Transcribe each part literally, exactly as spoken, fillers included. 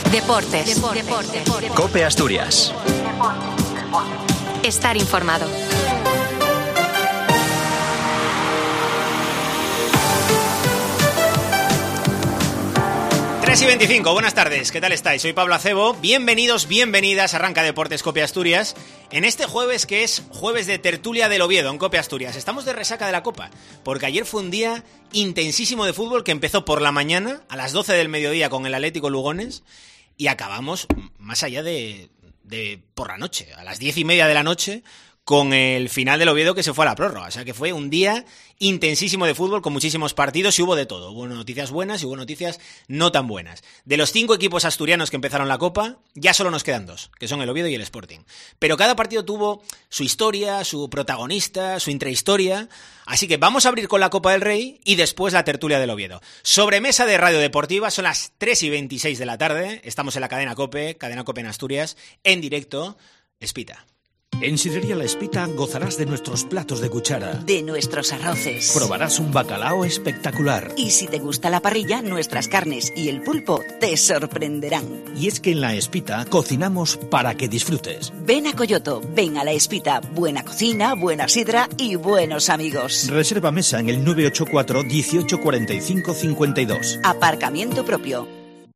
Deportes. Deportes. Deportes. COPE Asturias. Estar informado. tres y veinticinco, buenas tardes, ¿qué tal estáis? Soy Pablo Acebo, bienvenidos, bienvenidas, arranca Deportes COPE Asturias, en este jueves que es jueves de tertulia del Oviedo en COPE Asturias. Estamos de resaca de la Copa, porque ayer fue un día intensísimo de fútbol que empezó por la mañana, a las doce del mediodía con el Atlético Lugones, y acabamos más allá de, de por la noche, a las diez y media de la noche, con el final del Oviedo que se fue a la prórroga. O sea que fue un día intensísimo de fútbol con muchísimos partidos y hubo de todo. Hubo noticias buenas y hubo noticias no tan buenas. De los cinco equipos asturianos que empezaron la Copa, ya solo nos quedan dos, que son el Oviedo y el Sporting. Pero cada partido tuvo su historia, su protagonista, su intrahistoria. Así que vamos a abrir con la Copa del Rey y después la tertulia del Oviedo. Sobremesa de Radio Deportiva, son las tres y veintiséis de la tarde. Estamos en la cadena COPE, cadena COPE en Asturias, en directo. Espita. En Sidrería La Espita gozarás de nuestros platos de cuchara, de nuestros arroces. Probarás un bacalao espectacular. Y si te gusta la parrilla, nuestras carnes y el pulpo te sorprenderán. Y es que en La Espita cocinamos para que disfrutes. Ven a Coyoto, ven a La Espita. Buena cocina, buena sidra y buenos amigos. Reserva mesa en el nueve ocho cuatro, dieciocho cuarenta y cinco, cincuenta y dos. Aparcamiento propio.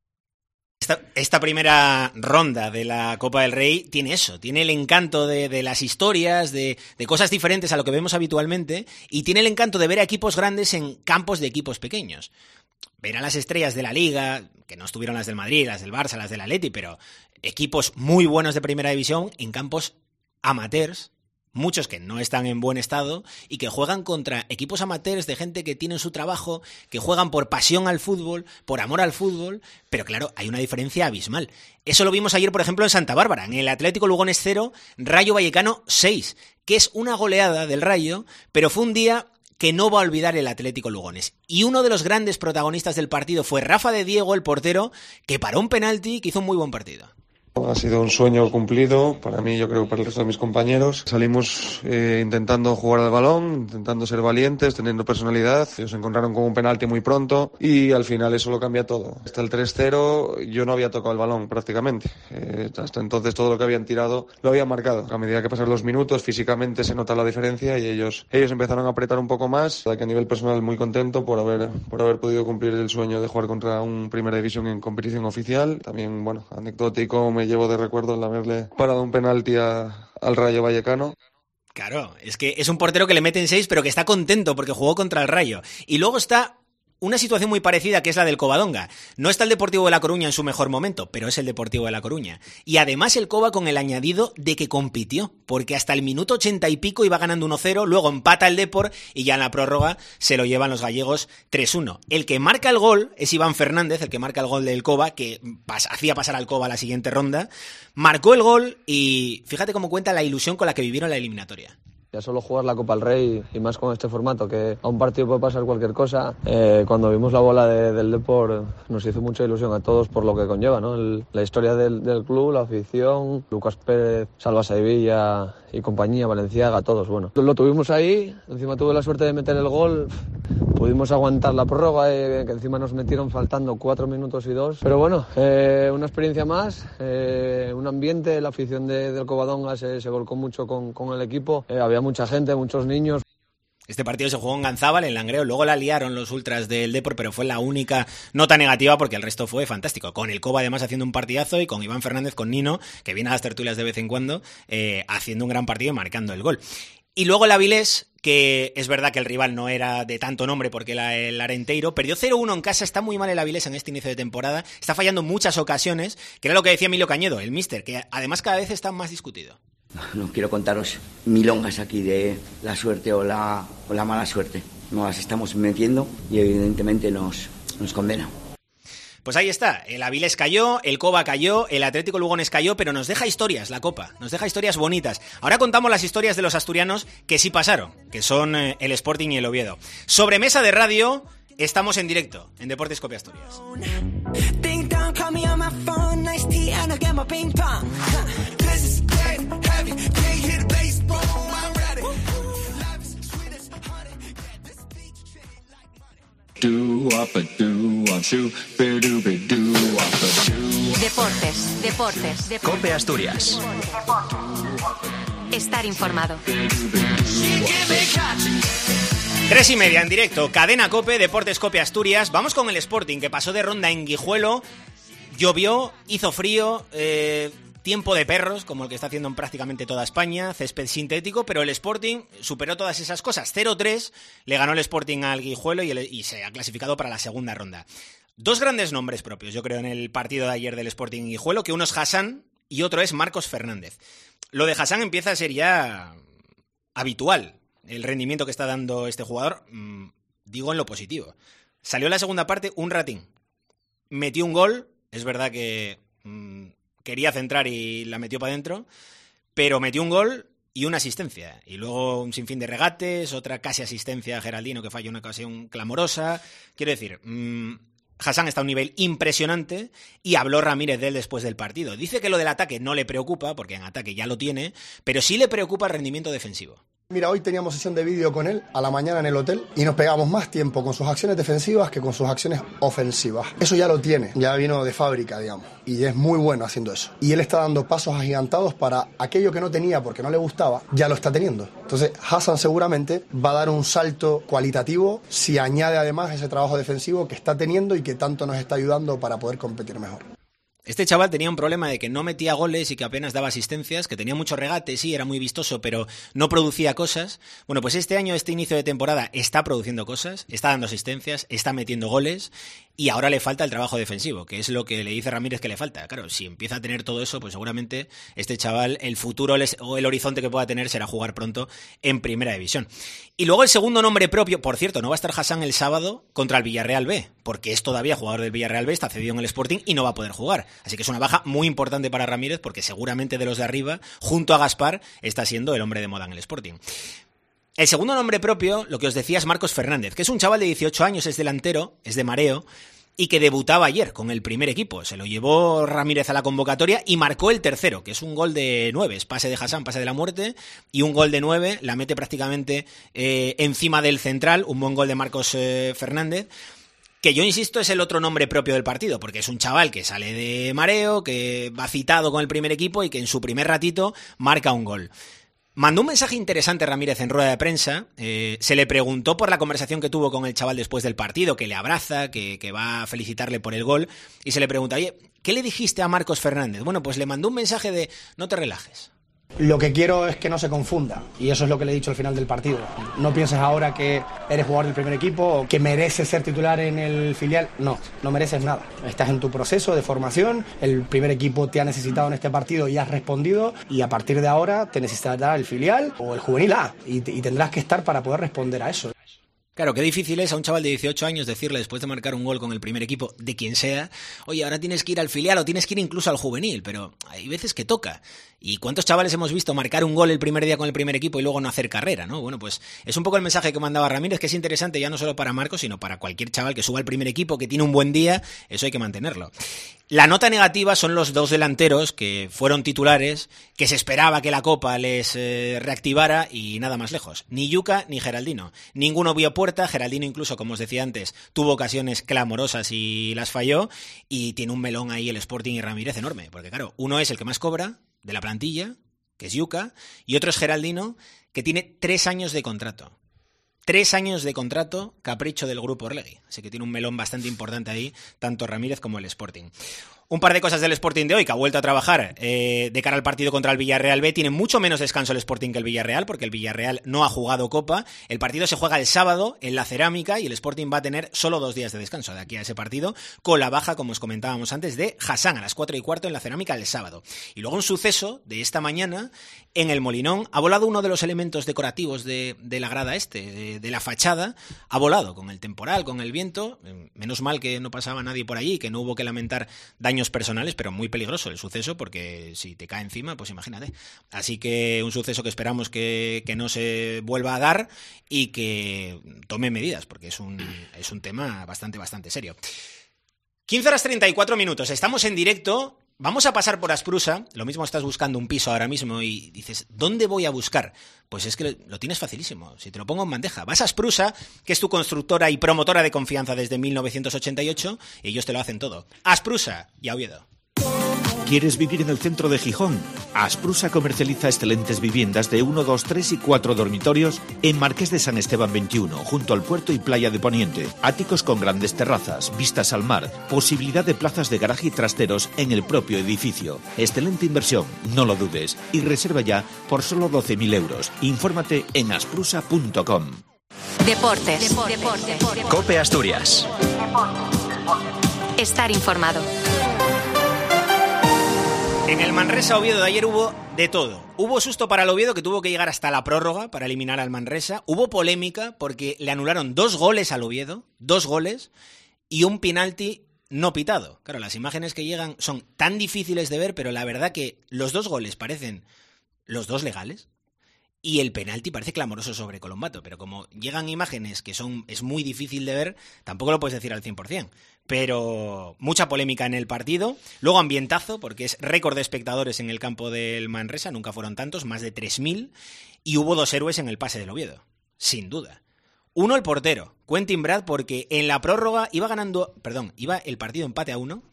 Esta, esta primera ronda de la Copa del Rey tiene eso, tiene el encanto de, de las historias, de, de cosas diferentes a lo que vemos habitualmente, y tiene el encanto de ver a equipos grandes en campos de equipos pequeños. Ver a las estrellas de la Liga, que no estuvieron las del Madrid, las del Barça, las del Atleti, pero equipos muy buenos de primera división en campos amateurs, muchos que no están en buen estado y que juegan contra equipos amateurs de gente que tiene su trabajo, que juegan por pasión al fútbol, por amor al fútbol, pero claro, hay una diferencia abismal. Eso lo vimos ayer, por ejemplo, en Santa Bárbara, en el Atlético Lugones cero, Rayo Vallecano seis, que es una goleada del Rayo, pero fue un día que no va a olvidar el Atlético Lugones. Y uno de los grandes protagonistas del partido fue Rafa de Diego, el portero, que paró un penalti y que hizo un muy buen partido. Ha sido un sueño cumplido para mí, yo creo que para el resto de mis compañeros. Salimos eh, intentando jugar al balón, intentando ser valientes, teniendo personalidad. Ellos se encontraron con un penalti muy pronto y al final eso lo cambia todo. Hasta el tres cero yo no había tocado el balón prácticamente. Eh, hasta entonces todo lo que habían tirado lo habían marcado. A medida que pasan los minutos físicamente se nota la diferencia y ellos ellos empezaron a apretar un poco más. Que a nivel personal muy contento por haber por haber podido cumplir el sueño de jugar contra un Primera División en competición oficial. También, bueno, anecdótico, me llevo de recuerdo el haberle parado un penalti a, al Rayo Vallecano. Claro, es que es un portero que le meten seis, pero que está contento porque jugó contra el Rayo. Y luego está una situación muy parecida, que es la del Covadonga. No está el Deportivo de La Coruña en su mejor momento, pero es el Deportivo de La Coruña. Y además el Cova con el añadido de que compitió, porque hasta el minuto ochenta y pico iba ganando uno cero, luego empata el Depor y ya en la prórroga se lo llevan los gallegos tres uno. El que marca el gol es Iván Fernández, el que marca el gol del Cova, que pas- hacía pasar al Cova a la siguiente ronda. Marcó el gol y fíjate cómo cuenta la ilusión con la que vivieron la eliminatoria. Ya solo jugar la Copa del Rey y más con este formato, que a un partido puede pasar cualquier cosa. Eh, cuando vimos la bola de, del Depor nos hizo mucha ilusión a todos por lo que conlleva, ¿no? El, la historia del, del club, la afición, Lucas Pérez, Salva Sevilla y compañía, Valenciaga, todos, bueno. Lo tuvimos ahí, encima tuve la suerte de meter el gol, pudimos aguantar la prórroga, eh, que encima nos metieron faltando cuatro minutos y dos. Pero bueno, eh, una experiencia más, eh, un ambiente, la afición de, del Covadonga se, se volcó mucho con, con el equipo, eh, había mucha gente, muchos niños. Este partido se jugó en Ganzábal, en Langreo, luego la liaron los ultras del Depor, pero fue la única nota negativa porque el resto fue fantástico. Con el Cova además haciendo un partidazo y con Iván Fernández, con Nino, que viene a las tertulias de vez en cuando, eh, haciendo un gran partido y marcando el gol. Y luego el Avilés, que es verdad que el rival no era de tanto nombre porque era el Arenteiro, perdió cero uno en casa, está muy mal el Avilés en este inicio de temporada, está fallando en muchas ocasiones, que era lo que decía Emilio Cañedo, el míster, que además cada vez está más discutido. No quiero contaros milongas aquí de la suerte o la, o la mala suerte. Nos las estamos metiendo y evidentemente nos, nos condena. Pues ahí está, el Avilés cayó, el Cova cayó, el Atlético Lugones cayó, pero nos deja historias la Copa, nos deja historias bonitas. Ahora contamos las historias de los asturianos que sí pasaron, que son eh, el Sporting y el Oviedo. Sobremesa de radio, estamos en directo, en Deportes COPE Asturias. Do up a do on shoe, be do be do up a do Deportes, deportes, deportes. COPE Asturias. Estar informado. Tres y media en directo, Cadena COPE, Deportes COPE Asturias. Vamos con el Sporting, que pasó de ronda en Guijuelo. Llovió, hizo frío, eh, tiempo de perros, como el que está haciendo en prácticamente toda España, césped sintético, pero el Sporting superó todas esas cosas. cero tres, le ganó el Sporting al Guijuelo y, el, y se ha clasificado para la segunda ronda. Dos grandes nombres propios, yo creo, en el partido de ayer del Sporting Guijuelo, que uno es Hassan y otro es Marcos Fernández. Lo de Hassan empieza a ser ya habitual, el rendimiento que está dando este jugador, mmm, digo en lo positivo. Salió en la segunda parte un ratín, metió un gol, es verdad que mmm, quería centrar y la metió para adentro, pero metió un gol y una asistencia, y luego un sinfín de regates, otra casi asistencia a Geraldino que falló una ocasión clamorosa. Quiero decir, mmm, Hassan está a un nivel impresionante y habló Ramírez de él después del partido. Dice que lo del ataque no le preocupa, porque en ataque ya lo tiene, pero sí le preocupa el rendimiento defensivo. Mira, hoy teníamos sesión de vídeo con él a la mañana en el hotel y nos pegamos más tiempo con sus acciones defensivas que con sus acciones ofensivas. Eso ya lo tiene, ya vino de fábrica, digamos, y es muy bueno haciendo eso. Y él está dando pasos agigantados para aquello que no tenía porque no le gustaba, ya lo está teniendo. Entonces, Hassan seguramente va a dar un salto cualitativo si añade además ese trabajo defensivo que está teniendo y que tanto nos está ayudando para poder competir mejor. Este chaval tenía un problema de que no metía goles y que apenas daba asistencias, que tenía mucho regate, sí, era muy vistoso, pero no producía cosas. Bueno, pues este año, este inicio de temporada, está produciendo cosas, está dando asistencias, está metiendo goles, y ahora le falta el trabajo defensivo, que es lo que le dice Ramírez que le falta. Claro, si empieza a tener todo eso, pues seguramente este chaval, el futuro o el horizonte que pueda tener será jugar pronto en Primera División. Y luego el segundo nombre propio, por cierto, no va a estar Hassan el sábado contra el Villarreal B, porque es todavía jugador del Villarreal B, está cedido en el Sporting y no va a poder jugar. Así que es una baja muy importante para Ramírez, porque seguramente de los de arriba, junto a Gaspar, está siendo el hombre de moda en el Sporting. El segundo nombre propio, lo que os decía, es Marcos Fernández, que es un chaval de dieciocho años, es delantero, es de Mareo, y que debutaba ayer con el primer equipo. Se lo llevó Ramírez a la convocatoria y marcó el tercero, que es un gol de nueve, es pase de Hassan, pase de la muerte, y un gol de nueve, la mete prácticamente eh, encima del central, un buen gol de Marcos eh, Fernández, que yo insisto es el otro nombre propio del partido, porque es un chaval que sale de Mareo, que va citado con el primer equipo y que en su primer ratito marca un gol. Mandó un mensaje interesante Ramírez en rueda de prensa, eh, se le preguntó por la conversación que tuvo con el chaval después del partido, que le abraza, que, que va a felicitarle por el gol, y se le pregunta, oye, ¿qué le dijiste a Marcos Fernández? Bueno, pues le mandó un mensaje de no te relajes. Lo que quiero es que no se confunda, y eso es lo que le he dicho al final del partido. No pienses ahora que eres jugador del primer equipo o que mereces ser titular en el filial. No, no mereces nada. Estás en tu proceso de formación, el primer equipo te ha necesitado en este partido y has respondido, y a partir de ahora te necesitará el filial o el juvenil A, y, y tendrás que estar para poder responder a eso. Claro, qué difícil es a un chaval de dieciocho años decirle después de marcar un gol con el primer equipo, de quien sea, oye, ahora tienes que ir al filial o tienes que ir incluso al juvenil, pero hay veces que toca. ¿Y cuántos chavales hemos visto marcar un gol el primer día con el primer equipo y luego no hacer carrera, ¿no? Bueno, pues es un poco el mensaje que mandaba Ramírez, que es interesante ya no solo para Marcos, sino para cualquier chaval que suba al primer equipo, que tiene un buen día, eso hay que mantenerlo. La nota negativa son los dos delanteros que fueron titulares, que se esperaba que la Copa les eh, reactivara y nada más lejos. Ni Yuka ni Geraldino. Ninguno vio puerta, Geraldino incluso, como os decía antes, tuvo ocasiones clamorosas y las falló, y tiene un melón ahí el Sporting y Ramírez enorme, porque claro, uno es el que más cobra de la plantilla, que es Yuka, y otro es Geraldino, que tiene tres años de contrato. Tres años de contrato, capricho del grupo Orlegui. Así que tiene un melón bastante importante ahí, tanto Ramírez como el Sporting. Un par de cosas del Sporting de hoy, que ha vuelto a trabajar eh, de cara al partido contra el Villarreal B. Tiene mucho menos descanso el Sporting que el Villarreal, porque el Villarreal no ha jugado Copa. El partido se juega el sábado en la Cerámica y el Sporting va a tener solo dos días de descanso de aquí a ese partido, con la baja, como os comentábamos antes, de Hassan a las cuatro y cuarto en la Cerámica el sábado. Y luego un suceso de esta mañana, en el Molinón, ha volado uno de los elementos decorativos de, de la grada este, de, de la fachada, ha volado con el temporal, con el viento. Menos mal que no pasaba nadie por allí, que no hubo que lamentar daños personales, pero muy peligroso el suceso, porque si te cae encima, pues imagínate. Así que un suceso que esperamos que, que no se vuelva a dar y que tome medidas, porque es un, es un tema bastante, bastante serio. quince horas treinta y cuatro minutos, estamos en directo. Vamos a pasar por Asprusa. Lo mismo estás buscando un piso ahora mismo y dices, ¿dónde voy a buscar? Pues es que lo tienes facilísimo. Si te lo pongo en bandeja, vas a Asprusa, que es tu constructora y promotora de confianza desde mil novecientos ochenta y ocho, y ellos te lo hacen todo. Asprusa y a Oviedo. ¿Quieres vivir en el centro de Gijón? Asprusa comercializa excelentes viviendas de uno, dos, tres y cuatro dormitorios en Marqués de San Esteban veintiuno, junto al puerto y playa de Poniente. Áticos con grandes terrazas, vistas al mar, posibilidad de plazas de garaje y trasteros en el propio edificio. Excelente inversión, no lo dudes. Y reserva ya por solo doce mil euros. Infórmate en asprusa punto com. Deportes. Deportes. Deportes. COPE Asturias. Estar informado. En el Manresa Oviedo de ayer hubo de todo. Hubo susto para el Oviedo, que tuvo que llegar hasta la prórroga para eliminar al Manresa. Hubo polémica porque le anularon dos goles al Oviedo, dos goles, y un penalti no pitado. Claro, las imágenes que llegan son tan difíciles de ver, pero la verdad que los dos goles parecen los dos legales y el penalti parece clamoroso sobre Colombato. Pero como llegan imágenes que son es muy difícil de ver, tampoco lo puedes decir al cien por cien. Pero mucha polémica en el partido. Luego ambientazo, porque es récord de espectadores en el campo del Manresa. Nunca fueron tantos, más de tres mil. Y hubo dos héroes en el pase del Oviedo, sin duda. Uno, el portero, Quentin Brad, porque en la prórroga iba ganando, perdón, iba el partido empate a uno.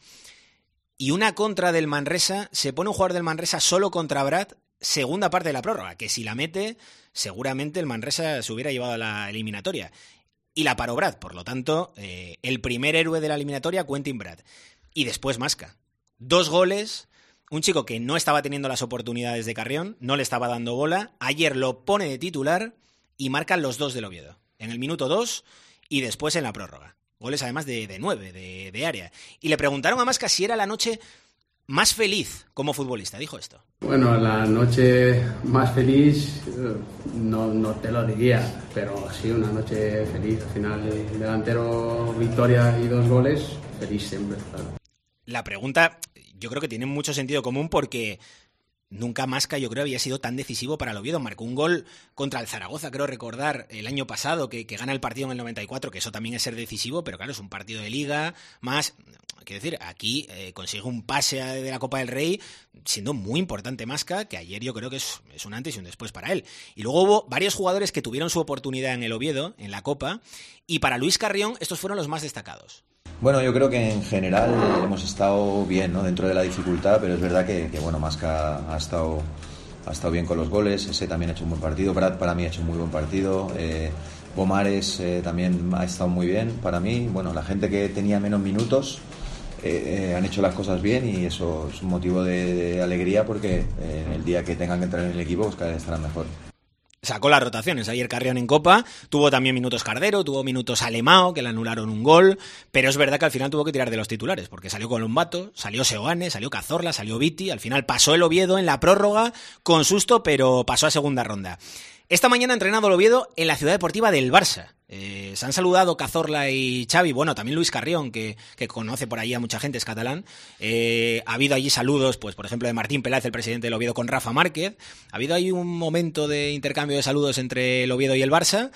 Y una contra del Manresa, se pone un jugador del Manresa solo contra Brad, segunda parte de la prórroga, que si la mete, seguramente el Manresa se hubiera llevado a la eliminatoria. Y la paró Brad, por lo tanto, eh, el primer héroe de la eliminatoria, Quentin Brad. Y después Masca. Dos goles, un chico que no estaba teniendo las oportunidades de Carrión, no le estaba dando bola, ayer lo pone de titular y marcan los dos del Oviedo. En el minuto dos y después en la prórroga. Goles además de, de nueve, de, de área. Y le preguntaron a Masca si era la noche más feliz como futbolista, dijo esto. Bueno, la noche más feliz no, no te lo diría, pero sí una noche feliz. Al final, el delantero, victoria y dos goles, feliz siempre, claro. La pregunta yo creo que tiene mucho sentido común porque nunca Masca, yo creo, había sido tan decisivo para el Oviedo. Marcó un gol contra el Zaragoza, creo recordar, el año pasado, que, que gana el partido en el noventa y cuatro, que eso también es ser decisivo, pero claro, es un partido de liga, más, quiero decir, aquí eh, consigue un pase de la Copa del Rey, siendo muy importante Masca, que ayer yo creo que es, es un antes y un después para él. Y luego hubo varios jugadores que tuvieron su oportunidad en el Oviedo, en la Copa, y para Luis Carrión estos fueron los más destacados. Bueno, yo creo que en general hemos estado bien, ¿no?, dentro de la dificultad, pero es verdad que, que bueno, Masca ha estado, ha estado bien con los goles, ese también ha hecho un buen partido, Brad para mí ha hecho un muy buen partido, eh, Pomares eh, también ha estado muy bien para mí, bueno, la gente que tenía menos minutos eh, eh, han hecho las cosas bien y eso es un motivo de, de alegría porque eh, el día que tengan que entrar en el equipo pues cada vez estarán mejor. Sacó las rotaciones ayer Carrión en Copa, tuvo también minutos Cardero, tuvo minutos Alemao, que le anularon un gol, pero es verdad que al final tuvo que tirar de los titulares, porque salió Colombato, salió Seoane, salió Cazorla, salió Viti, al final pasó el Oviedo en la prórroga, con susto, pero pasó a segunda ronda. Esta mañana ha entrenado el Oviedo en la Ciudad Deportiva del Barça. Eh, se han saludado Cazorla y Xavi, bueno, también Luis Carrión, que, que conoce por ahí a mucha gente, es catalán. Eh, ha habido allí saludos, pues por ejemplo, de Martín Peláez, el presidente del Oviedo, con Rafa Márquez. Ha habido ahí un momento de intercambio de saludos entre el Oviedo y el Barça.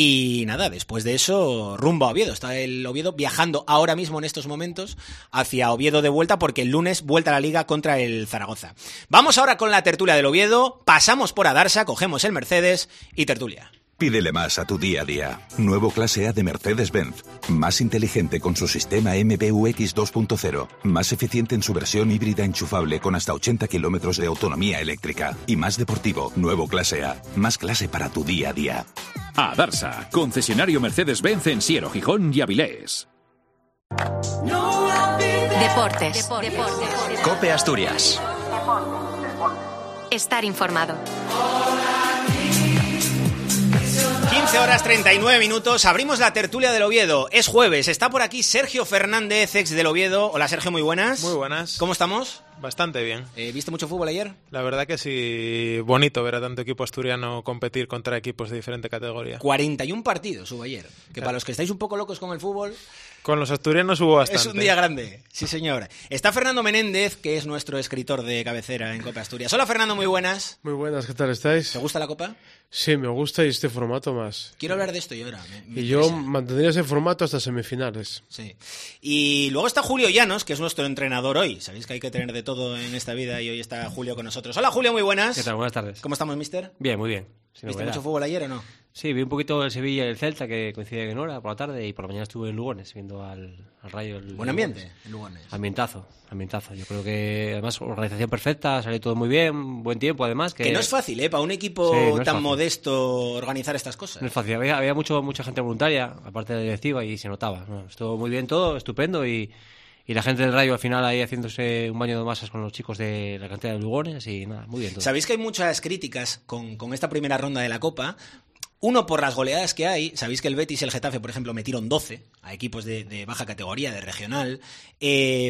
Y nada, después de eso, rumbo a Oviedo. Está el Oviedo viajando ahora mismo en estos momentos hacia Oviedo de vuelta, porque el lunes vuelta a la Liga contra el Zaragoza. Vamos ahora con la tertulia del Oviedo, pasamos por Adarsa, cogemos el Mercedes y tertulia. Pídele más a tu día a día. Nuevo Clase A de Mercedes-Benz. Más inteligente con su sistema M B U X dos punto cero. Más eficiente en su versión híbrida enchufable con hasta ochenta kilómetros de autonomía eléctrica. Y más deportivo. Nuevo Clase A. Más clase para tu día a día. Adarsa, concesionario Mercedes-Benz en Siero, Gijón y Avilés. Deportes. Deportes. COPE Asturias. Estar informado. quince horas treinta y nueve minutos, abrimos la tertulia del Oviedo. Es jueves, está por aquí Sergio Fernández, ex del Oviedo. Hola Sergio, muy buenas. Muy buenas. ¿Cómo estamos? Bastante bien. Eh, ¿Viste mucho fútbol ayer? La verdad que sí, bonito ver a tanto equipo asturiano competir contra equipos de diferente categoría. cuarenta y uno partidos hubo ayer, que claro, para los que estáis un poco locos con el fútbol... Con los asturianos hubo bastante. Es un día grande, sí señor. Está Fernando Menéndez, que es nuestro escritor de cabecera en Copa Asturias. Hola Fernando, muy buenas. Muy buenas, ¿qué tal estáis? ¿Te gusta la Copa? Sí, me gusta y este formato más. Quiero hablar de esto yo ahora. Me, me y yo mantendría ese formato hasta semifinales. Sí. Y luego está Julio Llanos, que es nuestro entrenador hoy. Sabéis que hay que tener de todo en esta vida y hoy está Julio con nosotros. Hola Julio, muy buenas. ¿Qué tal? Buenas tardes. ¿Cómo estamos, mister? Bien, muy bien. ¿Viste mucho fútbol ayer o no? Sí, vi un poquito el Sevilla y el Celta, que coinciden en hora por la tarde, y por la mañana estuve en Lugones viendo al, al Rayo. El Buen ambiente en Lugones. Ambientazo, ambientazo. Yo creo que además organización perfecta, salió todo muy bien, buen tiempo además. Que, que no es fácil, ¿eh? Para un equipo sí, no tan fácil. modesto organizar estas cosas. No es fácil, había, había mucho, mucha gente voluntaria, aparte de la directiva, y se notaba, ¿no? Estuvo muy bien todo, estupendo, y... Y la gente del Rayo al final ahí haciéndose un baño de masas con los chicos de la cantera de Lugones y nada, muy bien todo. Sabéis que hay muchas críticas con, con esta primera ronda de la Copa. Uno, por las goleadas que hay. Sabéis que el Betis y el Getafe, por ejemplo, metieron doce a equipos de, de baja categoría, de regional. Eh,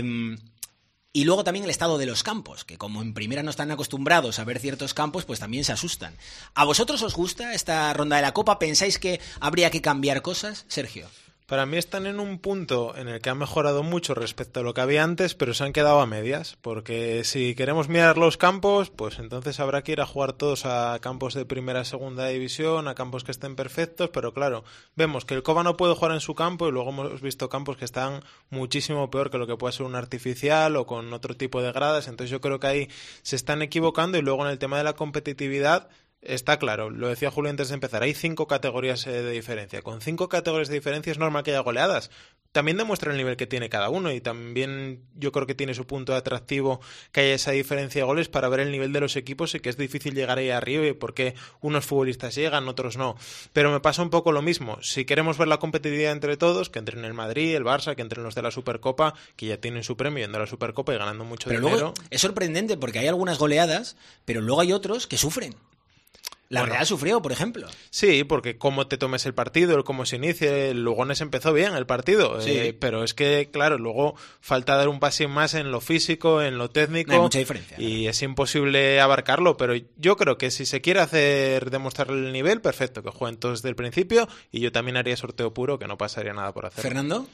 y luego también el estado de los campos, que como en primera no están acostumbrados a ver ciertos campos, pues también se asustan. ¿A vosotros os gusta esta ronda de la Copa? ¿Pensáis que habría que cambiar cosas, Sergio? Para mí están en un punto en el que han mejorado mucho respecto a lo que había antes, pero se han quedado a medias, porque si queremos mirar los campos, pues entonces habrá que ir a jugar todos a campos de primera, segunda división, a campos que estén perfectos, pero claro, vemos que el Cova no puede jugar en su campo y luego hemos visto campos que están muchísimo peor que lo que puede ser un artificial o con otro tipo de gradas, entonces yo creo que ahí se están equivocando y luego en el tema de la competitividad está claro, lo decía Julio antes de empezar, hay cinco categorías eh, de diferencia. Con cinco categorías de diferencia es normal que haya goleadas. También demuestra el nivel que tiene cada uno y también yo creo que tiene su punto de atractivo que haya esa diferencia de goles para ver el nivel de los equipos y que es difícil llegar ahí arriba y porque unos futbolistas llegan, otros no. Pero me pasa un poco lo mismo. Si queremos ver la competitividad entre todos, que entren el Madrid, el Barça, que entren los de la Supercopa, que ya tienen su premio yendo a la Supercopa y ganando mucho pero dinero. Luego es sorprendente porque hay algunas goleadas, pero luego hay otros que sufren. La bueno, Real sufrió, por ejemplo. Sí, porque cómo te tomes el partido, el cómo se inicie, el Lugones empezó bien el partido, sí. eh, pero es que, claro, luego falta dar un pasín más en lo físico, en lo técnico. No hay mucha diferencia. Y ¿no? Es imposible abarcarlo, pero yo creo que si se quiere hacer demostrarle el nivel, perfecto, que jueguen todos desde el principio y yo también haría sorteo puro, que no pasaría nada por hacer. ¿Fernando?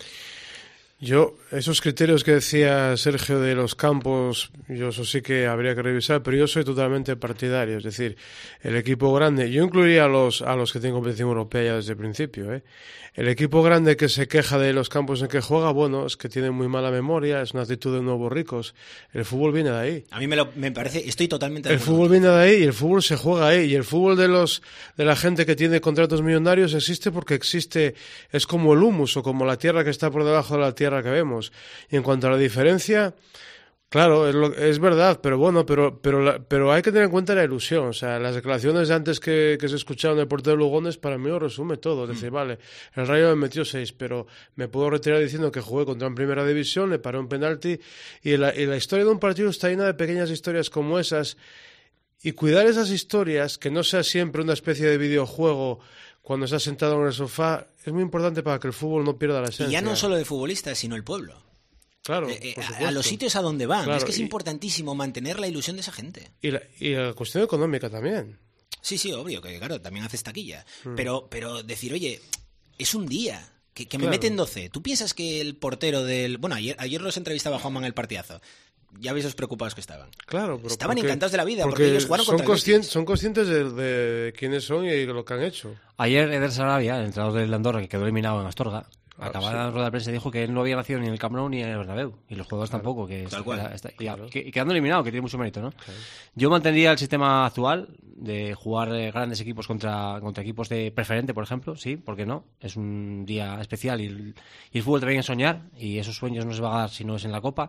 Yo, esos criterios que decía Sergio de los campos, yo eso sí que habría que revisar, pero yo soy totalmente partidario, es decir, el equipo grande, yo incluiría a los, a los que tienen competición europea ya desde el principio, ¿eh? El equipo grande que se queja de los campos en que juega, bueno, es que tiene muy mala memoria, es una actitud de nuevos ricos, el fútbol viene de ahí. A mí me, lo, me parece, estoy totalmente de El fútbol viene de ahí y el fútbol se juega ahí, y el fútbol de los de la gente que tiene contratos millonarios existe porque existe, es como el humus o como la tierra que está por debajo de la tierra que vemos. Y en cuanto a la diferencia, claro, es, lo, es verdad, pero bueno, pero pero la, pero hay que tener en cuenta la ilusión. O sea, las declaraciones de antes que, que se escucharon del portero de Lugones, para mí lo resume todo. Es decir, mm. vale, el Rayo me metió seis, pero me puedo retirar diciendo que jugué contra en primera división, le paré un penalti, y la, y la historia de un partido está llena de pequeñas historias como esas, y cuidar esas historias, que no sea siempre una especie de videojuego cuando estás sentado en el sofá, es muy importante para que el fútbol no pierda la esencia. Y ya no solo de futbolistas, sino el pueblo. Claro, eh, a, a los sitios a donde van. Claro, es que es y, importantísimo mantener la ilusión de esa gente. Y la, y la cuestión económica también. Sí, sí, obvio, que claro, también haces taquilla. Mm. Pero, pero decir, oye, es un día, que, que me Claro. meten doce. ¿Tú piensas que el portero del... Bueno, ayer, ayer los entrevistaba Juanma en el partidazo. Ya veis los preocupados que estaban. Claro, pero Estaban porque, encantados de la vida, porque, porque ellos jugaron son contra el conscientes, son conscientes de, de quiénes son y de lo que han hecho. Ayer Eder Sarabia, el entrenador del Andorra, que quedó eliminado en Astorga, Ah, acababa sí. la rueda de prensa y dijo que él no había nacido ni en el Camp Nou ni en el Bernabéu, y los jugadores Claro, tampoco, que tal está- cual. está- está- y- Claro. que- y quedando eliminado, que tiene mucho mérito, ¿no? Claro. Yo mantendría el sistema actual de jugar eh, grandes equipos contra, contra equipos de preferente, por ejemplo, sí, ¿por qué no? Es un día especial y el, y el fútbol te viene a soñar, y esos sueños no se van a dar si no es en la Copa.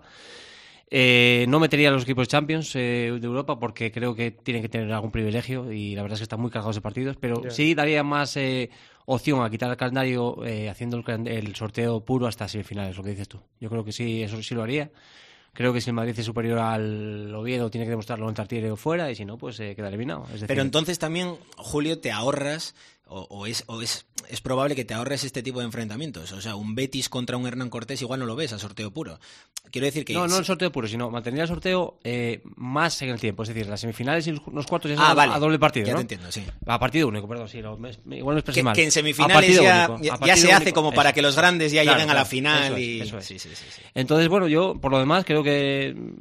Eh, no metería a los equipos Champions eh, de Europa porque creo que tienen que tener algún privilegio y la verdad es que están muy cargados de partidos, pero Ya. sí daría más eh, opción a quitar el calendario eh, haciendo el, calendario- el sorteo puro hasta semifinales, lo que dices tú. Yo creo que sí, eso sí lo haría. Creo que si el Madrid es superior al Oviedo tiene que demostrarlo en Tartiere o fuera, y si no, pues eh, queda eliminado. Es decir, Pero entonces también, Julio, te ahorras, o, o, es, o es, es probable que te ahorres este tipo de enfrentamientos. O sea, un Betis contra un Hernán Cortés igual no lo ves a sorteo puro. Quiero decir que... No, no el sorteo puro, sino mantendría el sorteo eh, más en el tiempo. Es decir, las semifinales y los los cuartos ya son Ah, vale. a doble partido, Ya ¿no? te entiendo, sí. A partido único, perdón, sí, lo- me- me- igual me expresé Que, mal. que en A semifinales partido ya, único, ya- a ya partido se hace único. como para Eso. que los grandes ya Claro, lleguen a la claro, final eso es, y... eso es. Sí, sí, sí, sí. Entonces, bueno, yo por lo demás creo que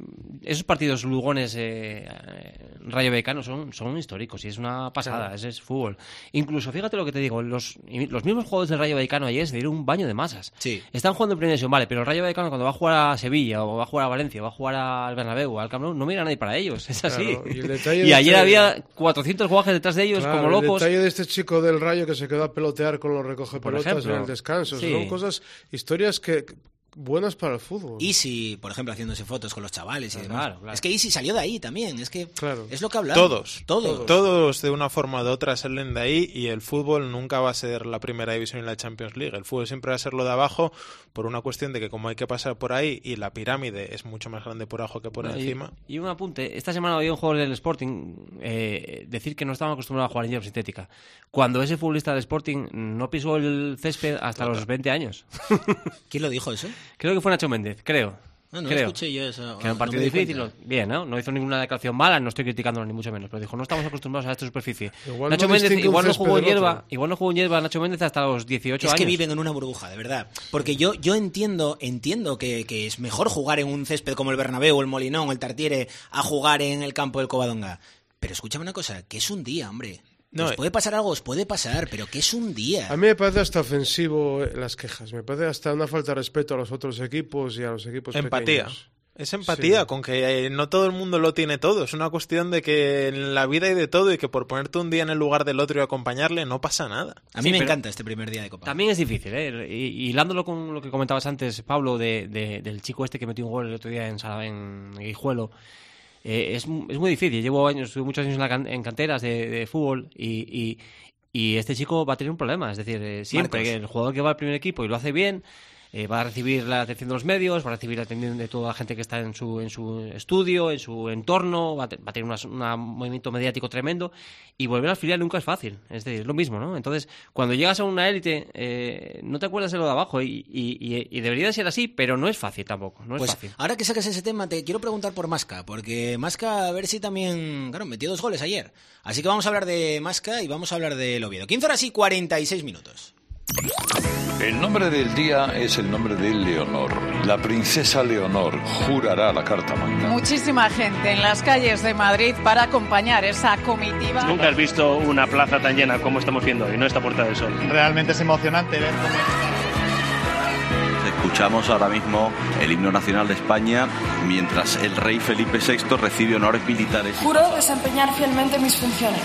esos partidos Lugones eh, Rayo Vallecano son, son históricos y es una pasada, claro. Ese es fútbol. Incluso, fíjate lo que te digo, los, los mismos jugadores del Rayo Vallecano ayer se dieron un baño de masas. Sí. Están jugando en primera división, vale, pero el Rayo Vallecano cuando va a jugar a Sevilla o va a jugar a Valencia o va a jugar al Bernabéu, al Camp Nou, no mira a nadie para ellos, es así. Claro, y, el y ayer este... había cuatrocientos jugadores detrás de ellos, claro, como locos. El detalle de este chico del Rayo que se quedó a pelotear con los recoge pelotas en el descanso, sí. Son cosas, historias que... buenas para el fútbol. Easy, por ejemplo, haciéndose fotos con los chavales y claro, demás. Claro, claro. Es que Easy salió de ahí también, es que claro. Es lo que hablamos. Todos, todos, todos de una forma u otra salen de ahí y el fútbol nunca va a ser la primera división en la Champions League. El fútbol siempre va a ser lo de abajo por una cuestión de que como hay que pasar por ahí y la pirámide es mucho más grande por abajo que por no, encima. Y, y un apunte, esta semana había un jugador del Sporting eh, decir que no estaban acostumbrados a jugar en hierba sintética. Cuando ese futbolista del Sporting no pisó el césped hasta claro. los veinte años. ¿Quién lo dijo eso? Creo que fue Nacho Méndez, creo. No, no creo. escuché yo eso. Que era un partido no difícil. Lo, bien, ¿no? No hizo ninguna declaración mala, no estoy criticándolo ni mucho menos, pero dijo, no estamos acostumbrados a esta superficie. Igual Nacho no Méndez igual no jugó en hierba, igual no jugó en hierba Nacho Méndez hasta los dieciocho es años. Es que viven en una burbuja, de verdad. Porque yo yo entiendo entiendo que, que es mejor jugar en un césped como el Bernabéu, el Molinón, el Tartiere, a jugar en el campo del Covadonga. Pero escúchame una cosa, que es un día, hombre. No, os puede pasar algo, os puede pasar, pero que es un día. A mí me parece hasta ofensivo las quejas. Me parece hasta una falta de respeto a los otros equipos y a los equipos Empatía. pequeños. Es empatía, sí. Con que no todo el mundo lo tiene todo. Es una cuestión de que en la vida hay de todo y que por ponerte un día en el lugar del otro y acompañarle no pasa nada. A mí sí, me encanta este primer día de Copa. También es difícil, ¿eh? Y hilándolo con lo que comentabas antes, Pablo, de, de, del chico este que metió un gol el otro día en, en Guijuelo. Eh, es, es muy difícil. Llevo años, estuve muchos años en, la can, en canteras de, de fútbol y, y, y este chico va a tener un problema. Es decir, eh, siempre que el jugador que va al primer equipo y lo hace bien, eh, va a recibir la atención de los medios, va a recibir la atención de toda la gente que está en su en su estudio, en su entorno, va a, te, va a tener un movimiento mediático tremendo y volver al filial nunca es fácil. Es decir, es lo mismo, ¿no? Entonces, cuando llegas a una élite, eh, no te acuerdas de lo de abajo y, y, y debería de ser así, pero no es fácil tampoco. No es pues fácil. Ahora que sacas ese tema, te quiero preguntar por Masca, porque Masca, a ver si también, claro, metió dos goles ayer. Así que vamos a hablar de Masca y vamos a hablar del Oviedo. quince horas y cuarenta y seis minutos. El nombre del día es el nombre de Leonor. La princesa Leonor jurará la carta magna. Muchísima gente en las calles de Madrid para acompañar esa comitiva. Nunca has visto una plaza tan llena como estamos viendo hoy, ¿no? Esta Puerta del Sol. Realmente es emocionante ver cómo... Escuchamos ahora mismo el himno nacional de España mientras el rey Felipe sexto recibe honores militares. Juro desempeñar fielmente mis funciones.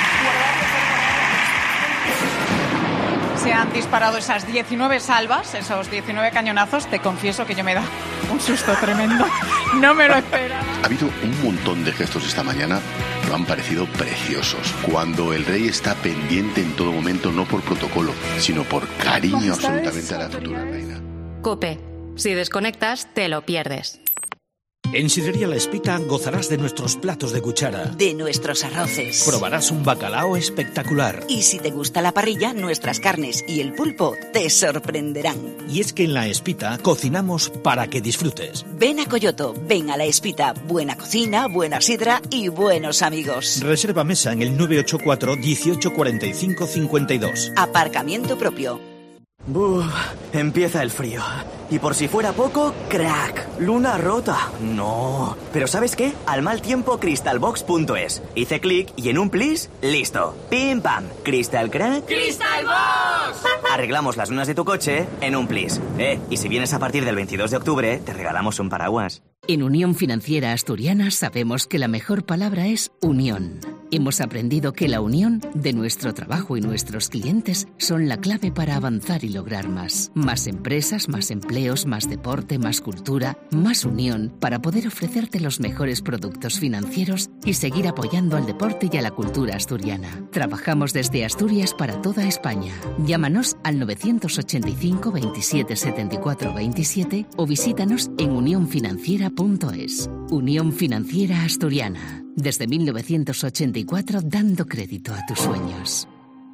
Se han disparado esas diecinueve salvas, esos diecinueve cañonazos. Te confieso que yo me da un susto tremendo. No me lo esperaba. Ha habido un montón de gestos esta mañana que me han parecido preciosos. Cuando el rey está pendiente en todo momento, no por protocolo, sino por cariño absolutamente a la futura reina. COPE. Si desconectas, te lo pierdes. En Sidrería La Espita gozarás de nuestros platos de cuchara. De nuestros arroces. Probarás un bacalao espectacular. Y si te gusta la parrilla, nuestras carnes y el pulpo te sorprenderán. Y es que en La Espita cocinamos para que disfrutes. Ven a Coyoto, ven a La Espita. Buena cocina, buena sidra y buenos amigos. Reserva mesa en el nueve ocho cuatro, dieciocho cuarenta y cinco, cincuenta y dos. Aparcamiento propio. Uf, empieza el frío. Y por si fuera poco, crack, luna rota. No. Pero ¿sabes qué? Al mal tiempo, crystalbox punto es. Hice clic y en un plis, listo. Pim pam. Crystal crack. ¡Crystalbox! Arreglamos las lunas de tu coche en un plis. Eh, y si vienes a partir del veintidós de octubre, te regalamos un paraguas. En Unión Financiera Asturiana sabemos que la mejor palabra es unión. Hemos aprendido que la unión de nuestro trabajo y nuestros clientes son la clave para avanzar y lograr más. Más empresas, más empleos, más deporte, más cultura, más unión para poder ofrecerte los mejores productos financieros y seguir apoyando al deporte y a la cultura asturiana. Trabajamos desde Asturias para toda España. Llámanos al nueve ocho cinco, veintisiete, setenta y cuatro, veintisiete o visítanos en unión financiera punto es. Unión Financiera Asturiana. Desde mil novecientos ochenta y cuatro dando crédito a tus sueños.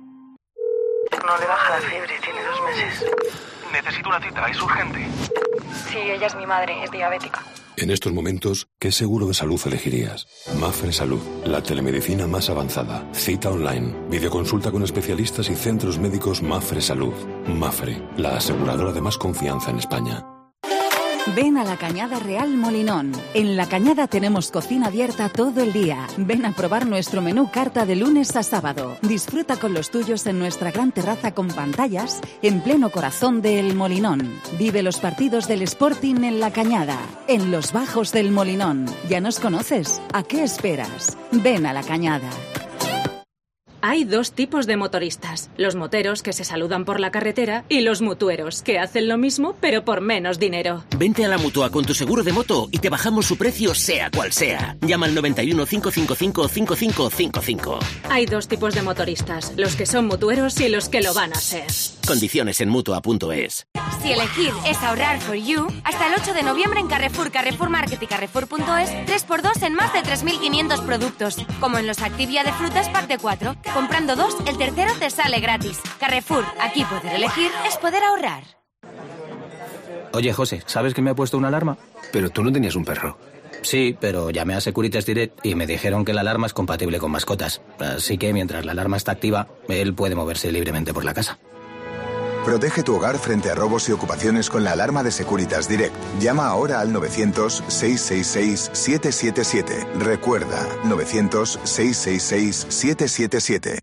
No le baja la fiebre, tiene dos meses. Necesito una cita, es urgente. Sí, ella es mi madre, es diabética. En estos momentos, ¿qué seguro de salud elegirías? Mafre Salud, la telemedicina más avanzada. Cita online, videoconsulta con especialistas y centros médicos Mafre Salud. Mafre, la aseguradora de más confianza en España. Ven a La Cañada Real Molinón. En La Cañada tenemos cocina abierta todo el día. Ven a probar nuestro menú carta de lunes a sábado. Disfruta con los tuyos en nuestra gran terraza con pantallas en pleno corazón de El Molinón. Vive los partidos del Sporting en La Cañada, en los bajos del Molinón. ¿Ya nos conoces? ¿A qué esperas? Ven a La Cañada. Hay dos tipos de motoristas, los moteros que se saludan por la carretera y los mutueros que hacen lo mismo pero por menos dinero. Vente a la Mutua con tu seguro de moto y te bajamos su precio sea cual sea. Llama al noventa y uno, cinco cinco cinco, cinco cinco cinco cinco. Hay dos tipos de motoristas, los que son mutueros y los que lo van a ser. Condiciones en Mutua punto es. Si elegir es ahorrar for you, hasta el ocho de noviembre en Carrefour, Carrefour Market y Carrefour punto es, tres por dos en más de tres mil quinientos productos, como en los Activia de frutas parte cuatro. Comprando dos, el tercero te sale gratis. Carrefour, aquí poder elegir es poder ahorrar. Oye, José, ¿sabes que me ha puesto una alarma? Pero tú no tenías un perro. Sí, pero llamé a Securitas Direct y me dijeron que la alarma es compatible con mascotas. Así que mientras la alarma está activa, él puede moverse libremente por la casa. Protege tu hogar frente a robos y ocupaciones con la alarma de Securitas Direct. Llama ahora al novecientos, seiscientos sesenta y seis, setecientos setenta y siete. Recuerda, novecientos, seiscientos sesenta y seis, setecientos setenta y siete.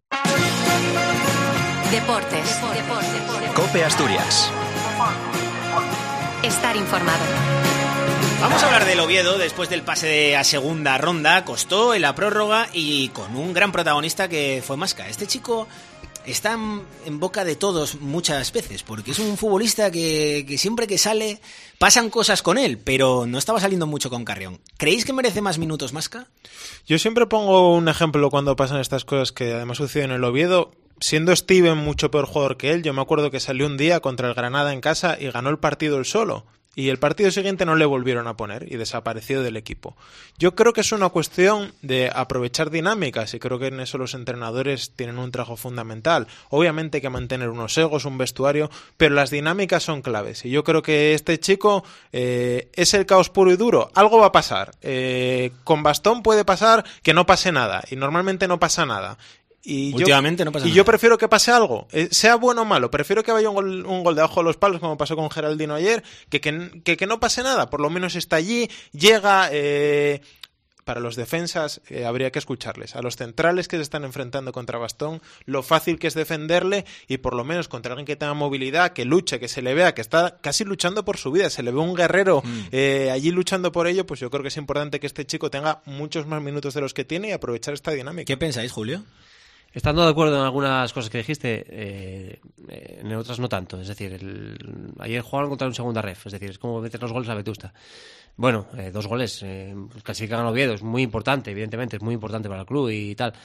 Deportes. Cope Asturias. Estar informado. Vamos a hablar del Oviedo después del pase a segunda ronda. Costó en la prórroga y con un gran protagonista que fue Masca. Este chico está en boca de todos muchas veces, porque es un futbolista que, que siempre que sale pasan cosas con él, pero no estaba saliendo mucho con Carrión. ¿Creéis que merece más minutos Masca? Yo siempre pongo un ejemplo cuando pasan estas cosas que además suceden en el Oviedo. Siendo Steven mucho peor jugador que él, yo me acuerdo que salió un día contra el Granada en casa y ganó el partido él solo. Y el partido siguiente no le volvieron a poner y desapareció del equipo. Yo creo que es una cuestión de aprovechar dinámicas y creo que en eso los entrenadores tienen un trabajo fundamental. Obviamente hay que mantener unos egos, un vestuario, pero las dinámicas son claves. Y yo creo que este chico eh, es el caos puro y duro. Algo va a pasar. Eh, con Bastón puede pasar que no pase nada y normalmente no pasa nada. Y Últimamente yo, no pasa y nada. yo prefiero que pase algo, eh, sea bueno o malo, prefiero que vaya un gol, un gol debajo de los palos como pasó con Geraldino ayer, que, que, que, que no pase nada, por lo menos está allí, llega. Eh, para los defensas eh, habría que escucharles, a los centrales que se están enfrentando contra Bastón, lo fácil que es defenderle y por lo menos contra alguien que tenga movilidad, que luche, que se le vea, que está casi luchando por su vida, se le ve un guerrero mm. eh, allí luchando por ello, pues yo creo que es importante que este chico tenga muchos más minutos de los que tiene y aprovechar esta dinámica. ¿Qué pensáis, Julio? Estando de acuerdo en algunas cosas que dijiste, eh, en otras no tanto. Es decir, el, ayer jugaron contra un segunda ref, es decir, es como meter los goles a Vetusta. Bueno, eh, dos goles, eh, clasifican a Oviedo, es muy importante, evidentemente, es muy importante para el club y tal.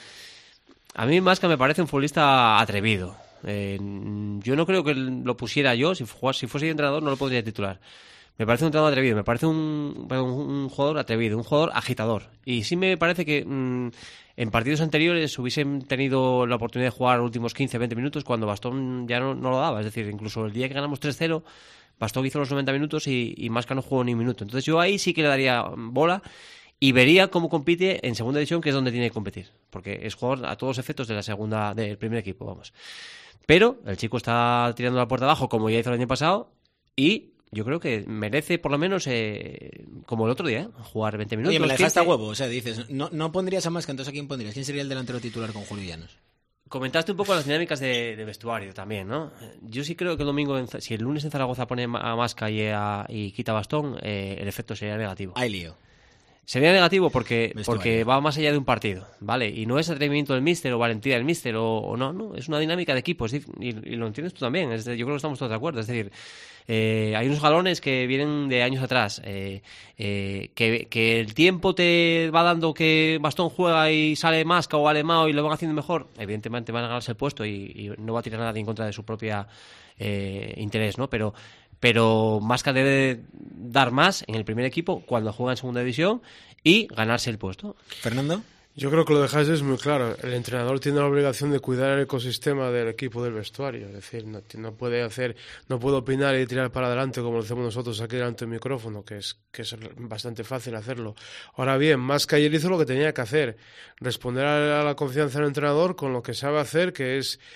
A mí Masca me parece un futbolista atrevido. Eh, yo no creo que lo pusiera yo, si, fuera, si fuese entrenador no lo podría titular. Me parece un entrenador atrevido, me parece un, un, un jugador atrevido, un jugador agitador. Y sí me parece que mmm, en partidos anteriores hubiesen tenido la oportunidad de jugar los últimos quince a veinte minutos cuando Bastón ya no, no lo daba. Es decir, incluso el día que ganamos tres cero, Bastón hizo los noventa minutos y, y Masca no jugó ni un minuto. Entonces yo ahí sí que le daría bola y vería cómo compite en segunda división, que es donde tiene que competir. Porque es jugador a todos efectos de la segunda, del primer equipo, vamos. Pero el chico está tirando la puerta abajo como ya hizo el año pasado y yo creo que merece por lo menos, eh, como el otro día, ¿eh? jugar veinte minutos. Oye, me la dejaste quince. a huevo, o sea, dices, no, no pondrías a Masca, entonces ¿a quién pondrías? ¿Quién sería el delantero titular con Julio Llanos? Comentaste un poco las dinámicas de, de vestuario también, ¿no? Yo sí creo que el domingo, en, si el lunes en Zaragoza pone a Masca y, a, y quita Bastón, eh, el efecto sería negativo. Hay lío. Sería negativo porque, Vestuario. porque va más allá de un partido, ¿vale? Y no es atrevimiento del míster o valentía del míster o, o no, no, es una dinámica de equipo, es, y, y lo entiendes tú también, es, yo creo que estamos todos de acuerdo, es decir, eh, hay unos galones que vienen de años atrás, eh, eh, que, que el tiempo te va dando que Bastón juega y sale Masca o Alemao y lo van haciendo mejor, evidentemente van a ganarse el puesto y, y no va a tirar nada en contra de su propia eh, interés, ¿no? Pero pero Masca debe dar más en el primer equipo cuando juega en segunda división y ganarse el puesto. ¿Fernando? Yo creo que lo dejáis es muy claro. El entrenador tiene la obligación de cuidar el ecosistema del equipo del vestuario. Es decir, no, no puede hacer, no puede opinar y tirar para adelante como lo hacemos nosotros aquí delante del micrófono, que es, que es bastante fácil hacerlo. Ahora bien, Masca ayer hizo lo que tenía que hacer, responder a la confianza del entrenador con lo que sabe hacer, que es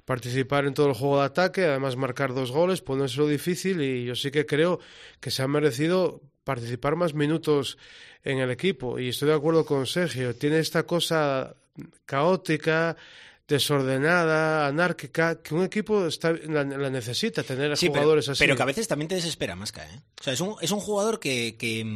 participar en todo el juego de ataque, además marcar dos goles, ponérselo difícil, y yo sí que creo que se ha merecido participar más minutos en el equipo. Y estoy de acuerdo con Sergio, tiene esta cosa caótica, desordenada, anárquica, que un equipo está, la, la necesita, tener sí, jugadores pero, así. Pero que a veces también te desespera, Masca, ¿eh? O sea, es un, es un jugador que, que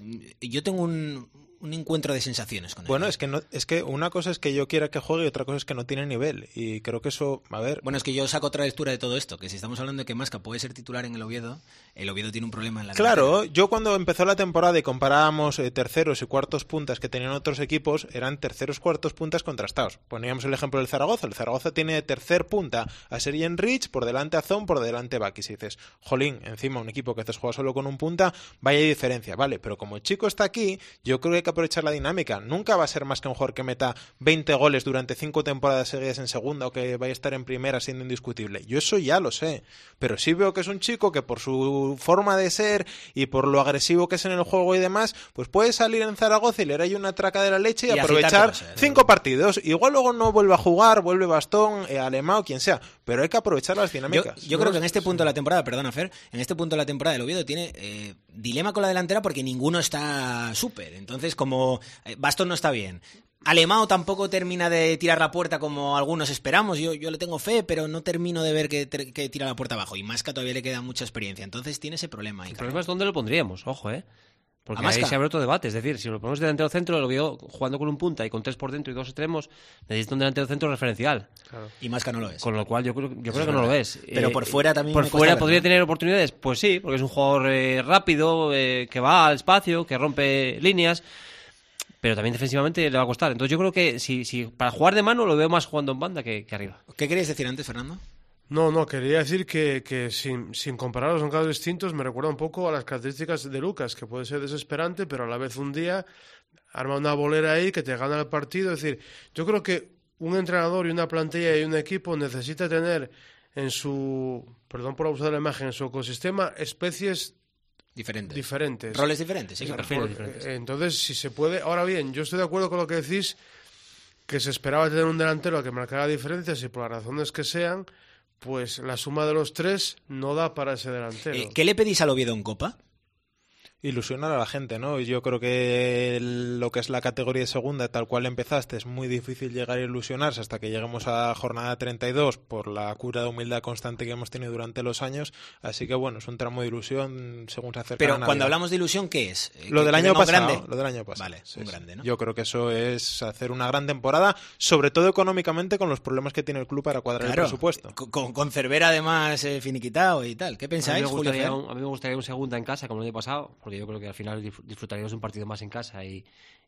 yo tengo un, un encuentro de sensaciones con él. Bueno, es que no, es que una cosa es que yo quiera que juegue y otra cosa es que no tiene nivel. Y creo que eso, a ver... Bueno, es que yo saco otra lectura de todo esto, que si estamos hablando de que Masca puede ser titular en el Oviedo, el Oviedo tiene un problema en la Claro, delantera. yo cuando empezó la temporada y comparábamos eh, terceros y cuartos puntas que tenían otros equipos, eran terceros cuartos puntas contrastados. Poníamos el ejemplo del Zaragoza. El Zaragoza tiene tercer punta a Serien Rich, por delante a Zon, por delante a Bakis. Y dices, jolín, encima un equipo que haces juega solo con un punta, vaya diferencia, vale. Pero como el chico está aquí, yo creo que hay que aprovechar la dinámica. Nunca va a ser más que un jugador que meta veinte goles durante cinco temporadas seguidas en segunda o que vaya a estar en primera siendo indiscutible. Yo eso ya lo sé. Pero sí veo que es un chico que por su forma de ser y por lo agresivo que es en el juego y demás, pues puede salir en Zaragoza y le hay una traca de la leche y, y aprovechar cinco partidos. Igual luego no vuelve a jugar, vuelve Bastón, eh, Alemão, quien sea. Pero hay que aprovechar las dinámicas. Yo, yo creo que en este punto de la temporada, perdona Fer, en este punto de la temporada el Oviedo tiene eh, dilema con la delantera porque ninguno está súper. Entonces, como eh, Bastón no está bien, Alemão tampoco termina de tirar la puerta como algunos esperamos. Yo, yo le tengo fe, pero no termino de ver que, que tira la puerta abajo. Y Masca todavía le queda mucha experiencia. Entonces tiene ese problema ahí. El problema es dónde lo pondríamos, ojo, ¿eh? Porque ahí se abre otro debate. Es decir, si lo ponemos delantero centro, lo veo jugando con un punta y con tres por dentro y dos extremos, necesita un delantero centro referencial. Claro. Y Masca no lo es. Con lo cual yo creo, yo creo que no lo es. Pero eh, por fuera también. Por fuera podría tener oportunidades. Pues sí, porque es un jugador eh, rápido, eh, que va al espacio, que rompe líneas. Pero también defensivamente le va a costar. Entonces yo creo que si, si para jugar de mano lo veo más jugando en banda que, que arriba. ¿Qué querías decir antes, Fernando? No, no, quería decir que, que sin, sin compararlos, son casos distintos, me recuerda un poco a las características de Lucas, que puede ser desesperante, pero a la vez un día arma una bolera ahí que te gana el partido. Es decir, yo creo que un entrenador y una plantilla y un equipo necesita tener en su, perdón por usar la imagen, en su ecosistema especies Diferentes. diferentes. Roles diferentes, sí, claro. Por, diferentes. Entonces, si se puede... Ahora bien, yo estoy de acuerdo con lo que decís, que se esperaba tener un delantero que marcara diferencias y por las razones que sean, pues la suma de los tres no da para ese delantero. Eh, ¿Qué le pedís al Oviedo en Copa? Ilusionar a la gente, ¿no? Yo creo que lo que es la categoría de segunda, tal cual empezaste, es muy difícil llegar a ilusionarse hasta que lleguemos a jornada treinta y dos por la cura de humildad constante que hemos tenido durante los años. Así que bueno, es un tramo de ilusión según se acerca Pero la Navidad. Cuando hablamos de ilusión, ¿qué es? Lo del año pasado. Grande? Lo del año pasado. Vale, sí, un sí. grande, ¿no? Yo creo que eso es hacer una gran temporada, sobre todo económicamente con los problemas que tiene el club para cuadrar claro, el presupuesto. Con, con Cervera además eh, finiquitado y tal. ¿Qué pensáis, a mí, me gustaría Julio? un, a mí me gustaría un segunda en casa como el año pasado, porque yo creo que al final disfrutaríamos de un partido más en casa y,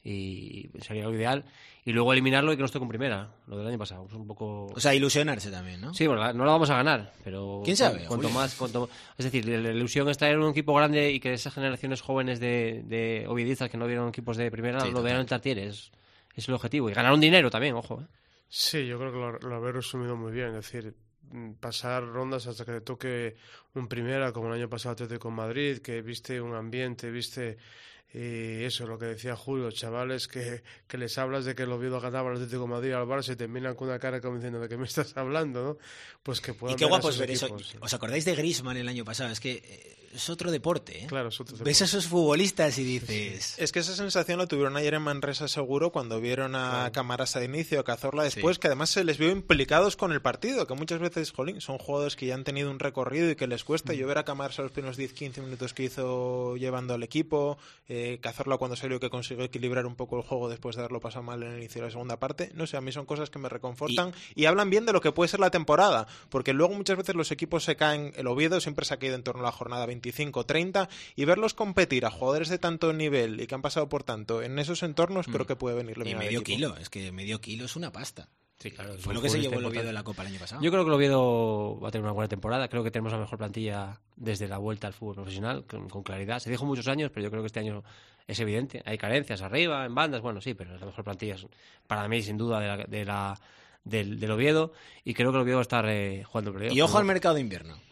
y sería lo ideal, y luego eliminarlo y que no esté con primera, lo del año pasado. Es un poco... O sea, ilusionarse también, ¿no? Sí, bueno, no lo vamos a ganar, pero... ¿Quién sabe? Cuanto más, cuanto... Es decir, la ilusión es traer un equipo grande y que esas generaciones jóvenes de, de oviedistas que no vieron equipos de primera sí, lo vean en Tartiere, es, es el objetivo. Y ganar un dinero también, ojo. ¿eh? Sí, yo creo que lo, lo habéis resumido muy bien, es decir... pasar rondas hasta que te toque un primera como el año pasado Atlético de Madrid, que viste un ambiente, viste y eso, lo que decía Julio, chavales que, que les hablas de que el Oviedo ganaba al Atlético de Madrid al Barça y te miran con una cara como diciendo de qué me estás hablando, ¿no? Pues que puedan y qué guapo es ver equipos. eso. ¿Os acordáis de Griezmann el año pasado? Es que eh, es otro deporte, ¿eh? Claro, es otro deporte. Ves a esos futbolistas y dices... Es que esa sensación la tuvieron ayer en Manresa seguro cuando vieron a claro. Camarasa de inicio, a Cazorla después, sí. que además se les vio implicados con el partido, que muchas veces, jolín, son jugadores que ya han tenido un recorrido y que les cuesta. Mm. Yo ver a Camarasa los primeros diez quince minutos que hizo llevando al equipo, eh, Cazorla cuando salió que consiguió equilibrar un poco el juego después de haberlo pasado mal en el inicio de la segunda parte, no sé, a mí son cosas que me reconfortan y, y hablan bien de lo que puede ser la temporada, porque luego muchas veces los equipos se caen, el Oviedo siempre se ha caído en torno a la jornada veinticinco treinta y verlos competir a jugadores de tanto nivel y que han pasado por tanto en esos entornos mm. creo que puede venirle bien. Y medio kilo, es que medio kilo es una pasta. Sí, claro. Fue lo que se llevó el Oviedo de la Copa el año pasado. Yo creo que el Oviedo va a tener una buena temporada. Creo que tenemos la mejor plantilla desde la vuelta al fútbol profesional, con, con claridad. Se dijo muchos años, pero yo creo que este año es evidente. Hay carencias arriba, en bandas, bueno, sí, pero es la mejor plantilla para mí, sin duda, de la, de la, del, del Oviedo. Y creo que el Oviedo va a estar eh, jugando perdido. Y ojo al mercado de invierno.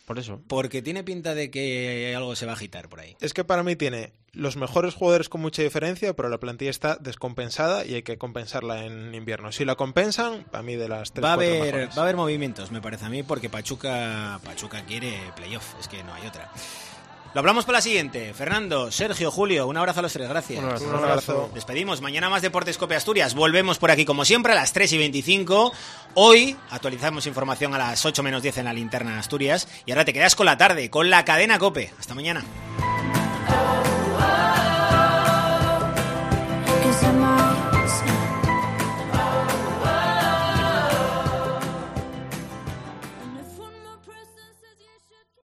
por eso. Porque tiene pinta de que algo se va a agitar por ahí. Es que para mí tiene los mejores jugadores con mucha diferencia, pero la plantilla está descompensada y hay que compensarla en invierno. Si la compensan, para mí de las tres, va a cuatro haber, mejores. va a haber movimientos, me parece a mí, porque Pachuca, Pachuca quiere playoff, es que no hay otra. Lo hablamos para la siguiente. Fernando, Sergio, Julio, un abrazo a los tres, gracias. Un abrazo. Un abrazo. Despedimos. Mañana más Deportes Cope Asturias. Volvemos por aquí como siempre a las tres y veinticinco. Hoy actualizamos información a las ocho menos diez en la linterna Asturias. Y ahora te quedas con la tarde, con la cadena Cope. Hasta mañana.